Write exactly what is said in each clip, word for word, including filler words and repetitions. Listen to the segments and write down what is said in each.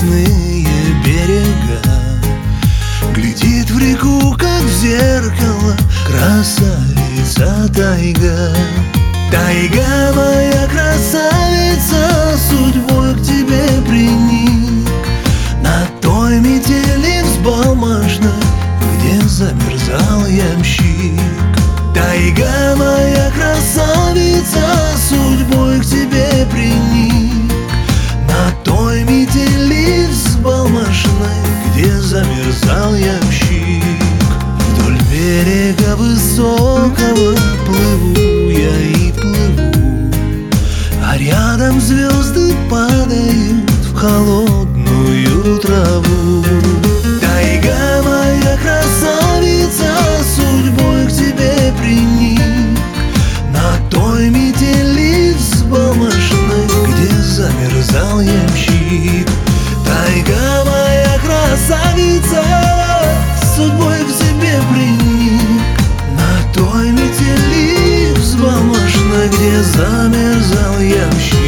лесные берега. Глядит в реку, как в зеркало, красавица тайга. Тайга, моя красавица, судьбой к тебе приник. На той метели взбалмошной, где замерзал ямщик. Тайга, моя красавица, судьбой к тебе приник. На той метели взбалмошной, где замерзал ямщик. Вдоль берега высокого плыву я и плыву, а рядом звезды падают в холодную траву. Тайга, моя красавица, судьбой к тебе приник. На той метели взбалмошной, где замерзал ямщик. Тайга, моя красавица, судьбой к тебе приник. На той метели взбалмошной, где замерзал ямщик.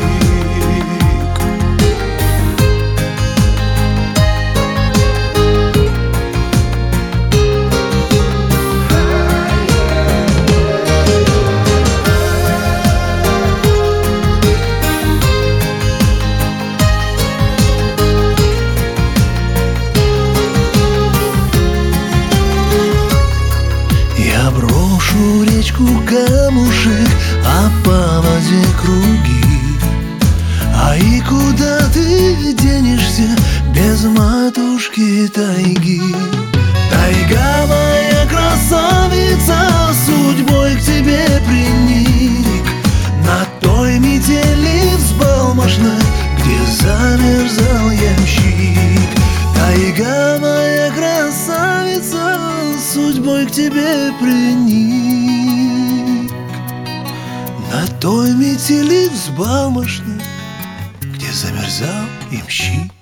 Я брошу речку камушек, а по воде круги. А и куда ты денешься без матушки тайги? Тайга, моя красавица, судьбой к тебе приник. На той метели взбалмошной, где замерзал ямщик. Тайга, моя красавица, судьбой к тебе приник. На той метели взбалмошной, где замерзал ямщик.